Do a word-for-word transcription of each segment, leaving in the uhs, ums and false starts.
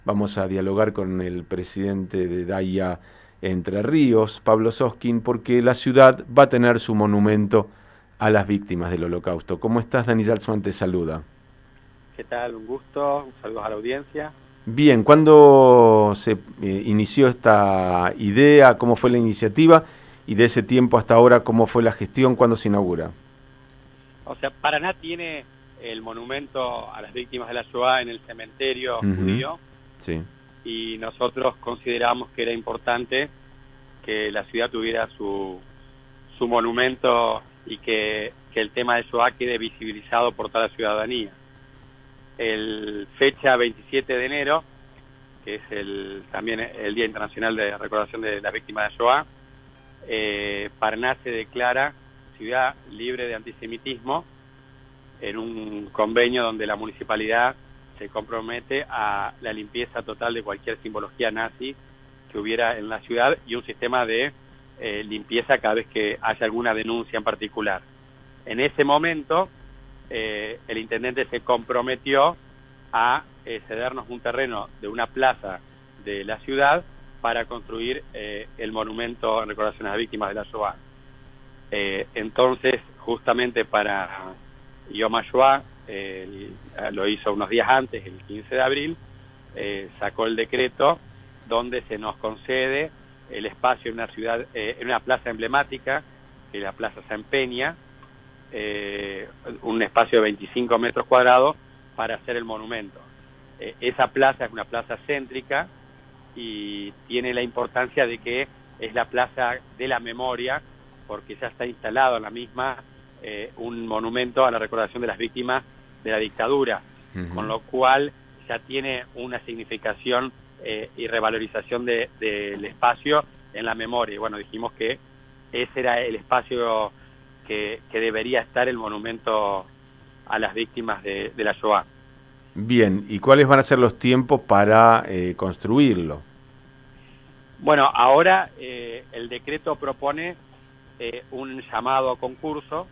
Vamos a dialogar con el presidente de Daya Entre Ríos, Pablo Soskin, porque la ciudad va a tener su monumento a las víctimas del Holocausto. ¿Cómo estás, Dani Salzman? Te saluda. ¿Qué tal? Un gusto, un saludo a la audiencia. Bien, ¿cuándo se eh, inició esta idea? ¿Cómo fue la iniciativa? Y de ese tiempo hasta ahora, ¿cómo fue la gestión? ¿Cuándo se inaugura? O sea, Paraná tiene el monumento a las víctimas de la Shoah en el cementerio Ujú. judío Sí. y nosotros consideramos que era importante que la ciudad tuviera su, su monumento y que, que el tema de Shoah quede visibilizado por toda la ciudadanía. El fecha veintisiete de enero, que es el también el Día Internacional de Recordación de las Víctimas de Shoah, eh, Paraná se declara ciudad libre de antisemitismo en un convenio donde la municipalidad se compromete a la limpieza total de cualquier simbología nazi que hubiera en la ciudad y un sistema de eh, limpieza cada vez que haya alguna denuncia en particular. En ese momento, eh, el intendente se comprometió a eh, cedernos un terreno de una plaza de la ciudad para construir eh, el monumento en recordación a las víctimas de la Shoah. Eh, entonces, justamente para Yom HaShoah, eh, lo hizo unos días antes, el quince de abril, eh, sacó el decreto donde se nos concede el espacio en una ciudad, eh, en una plaza emblemática, que es la Plaza San Peña, eh, un espacio de veinticinco metros cuadrados para hacer el monumento. Eh, esa plaza es una plaza céntrica y tiene la importancia de que es la plaza de la memoria, porque ya está instalado en la misma eh, un monumento a la recordación de las víctimas de la dictadura, Ujú. con lo cual ya tiene una significación eh, y revalorización del de, de espacio en la memoria. Y bueno, dijimos que ese era el espacio que, que debería estar el monumento a las víctimas de, de la Shoah. Bien, ¿y cuáles van a ser los tiempos para eh, construirlo? Bueno, ahora eh, el decreto propone eh, un llamado a concurso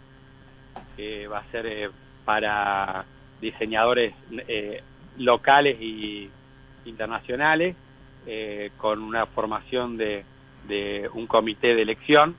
que va a ser eh, para diseñadores eh, locales y internacionales, eh, con una formación de, de un comité de elección.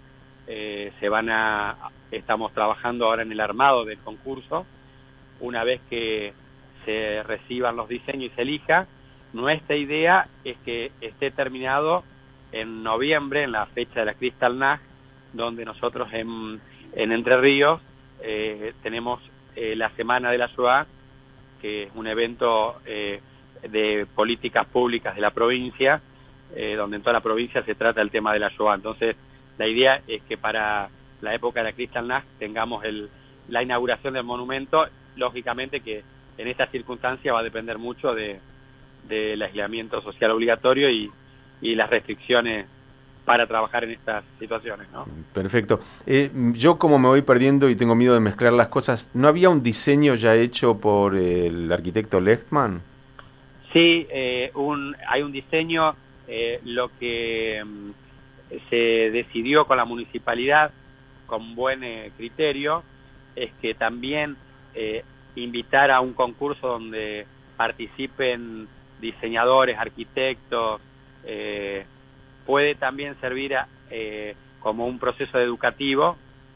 Eh, se van a, estamos trabajando ahora en el armado del concurso. Una vez que se reciban los diseños y se elija, nuestra idea es que esté terminado en noviembre, en la fecha de la Kristallnacht, donde nosotros en, en Entre Ríos eh, tenemos eh, la Semana de la Shoah, que es un evento eh, de políticas públicas de la provincia, eh, donde en toda la provincia se trata el tema de la Shoah. Entonces, la idea es que para la época de la Kristallnacht tengamos el, la inauguración del monumento. Lógicamente que en esta circunstancia va a depender mucho de, del aislamiento social obligatorio y, y las restricciones para trabajar en estas situaciones, ¿no? Perfecto. Eh, yo como me voy perdiendo y tengo miedo de mezclar las cosas, ¿no había un diseño ya hecho por el arquitecto Lechtman? Sí, eh, un, hay un diseño, eh, lo que mm, se decidió con la municipalidad, con buen eh, criterio, es que también eh, invitar a un concurso donde participen diseñadores, arquitectos, eh, puede también servir a, eh, como un proceso educativo,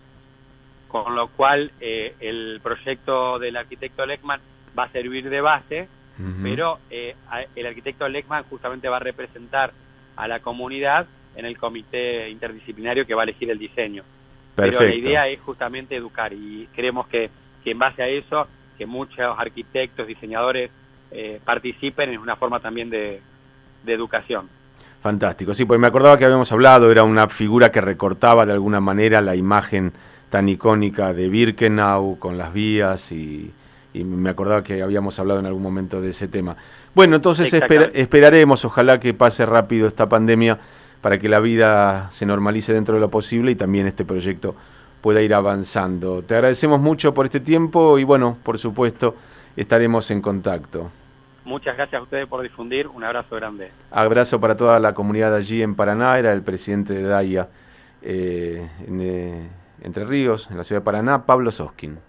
con lo cual eh, el proyecto del arquitecto Lechtman va a servir de base, Ujú. pero eh, el arquitecto Lechtman justamente va a representar a la comunidad en el comité interdisciplinario que va a elegir el diseño. Pero la Perfecto. idea es justamente educar y creemos que, que en base a eso, que muchos arquitectos, diseñadores eh, participen en una forma también de, de educación. Fantástico. Sí, pues me acordaba que habíamos hablado, era una figura que recortaba de alguna manera la imagen tan icónica de Birkenau con las vías y, y me acordaba que habíamos hablado en algún momento de ese tema. Bueno, entonces esper- Exactamente. esperaremos, ojalá que pase rápido esta pandemia para que la vida se normalice dentro de lo posible y también este proyecto pueda ir avanzando. Te agradecemos mucho por este tiempo y bueno, por supuesto, estaremos en contacto. Muchas gracias a ustedes por difundir. Un abrazo grande. Abrazo para toda la comunidad allí en Paraná, era el presidente de Daya eh, en, eh, Entre Ríos, en la ciudad de Paraná, Pablo Soskin.